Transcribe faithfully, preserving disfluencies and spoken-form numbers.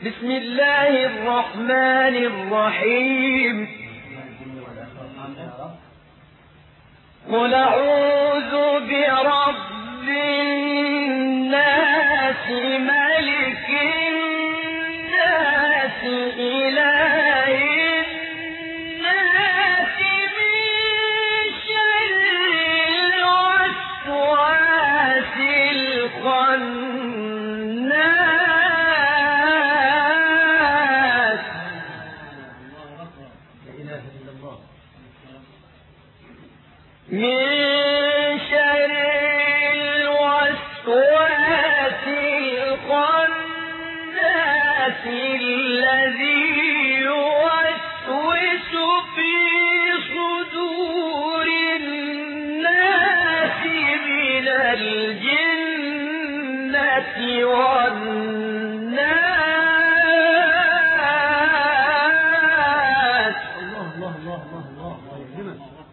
بسم الله الرحمن الرحيم. قل أعوذ برب الناس ملك الناس إله الناس من شر الوسواس الخناس. من شر الوسواس الخناس الذي يوسوس في صدور الناس من الجنة والناس. الله الله الله الله الله.